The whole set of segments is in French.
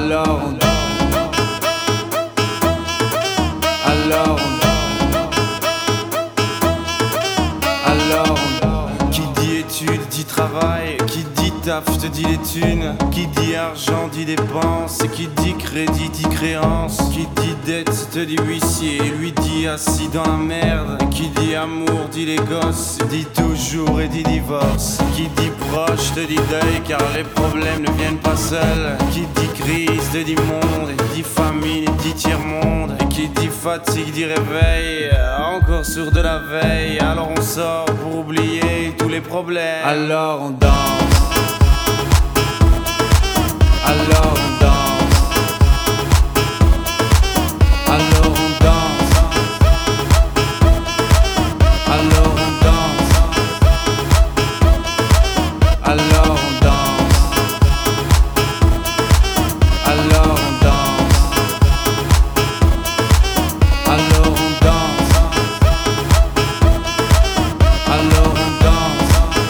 Alors on Alors qui dit études dit travail, qui dit taf te dit les thunes, qui dit argent dit dépenses, qui dit crédit dit créance, qui dit dette te dit huissier, lui dit assis dans la merde, qui dit amour dit les gosses, dit toujours et dit divorce, qui dit proche te dit deuil car les problèmes ne viennent pas seuls, qui dit crise te dit monde, dit famine dit tiers-monde, et qui dit fatigue dit réveil, encore sur de la veille, alors on sort pour oublier tous les problèmes. Alors on danse. Alors on danse. Alors on danse. Alors on danse. Alors on danse. Alors on danse. Alors on danse. Alors on danse.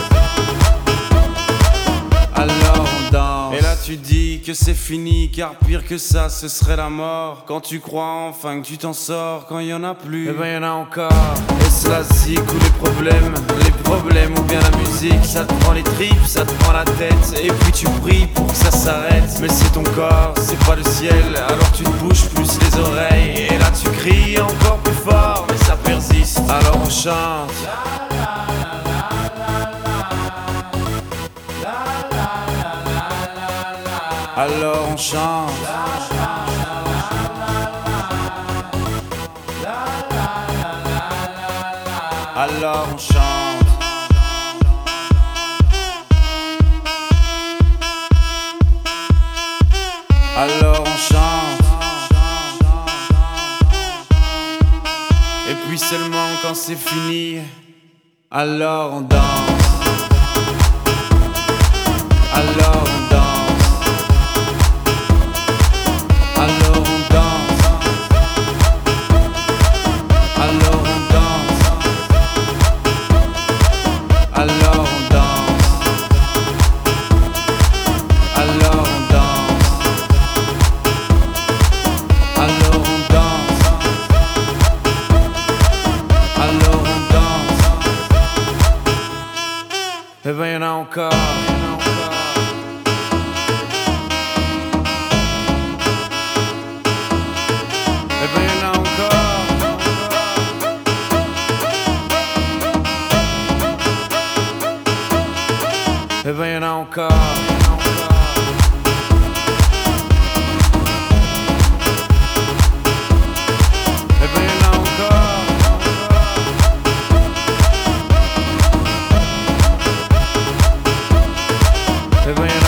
Alors on danse. Et là tu dis que c'est fini, car pire que ça ce serait la mort. Quand tu crois enfin que tu t'en sors, quand il y en a plus, eh ben y en a encore. Est-ce la zik ou les problèmes ou bien la musique? Ça te prend les tripes, ça te prend la tête, et puis tu pries pour que ça s'arrête. Mais c'est ton corps, c'est pas le ciel, alors tu te bouges plus les oreilles. Et là tu cries encore plus fort, mais ça persiste, alors on chante. Alors on chante. Alors on chante. Alors on chante. Et puis seulement quand c'est fini, alors on danse. Alors on danse. Alors on danse. Alors on danse. Alors on danse. Alors on danse. Alors on danse. Alors on danse. Eh ben y'en a encore. Eh ben y'en a encore. Eh ben y'en a encore. Eh ben y'en a encore. Eh ben y'en a